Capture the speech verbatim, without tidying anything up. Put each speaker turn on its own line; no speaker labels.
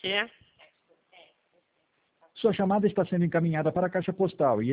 Que é?
Sua chamada está sendo encaminhada para a caixa postal e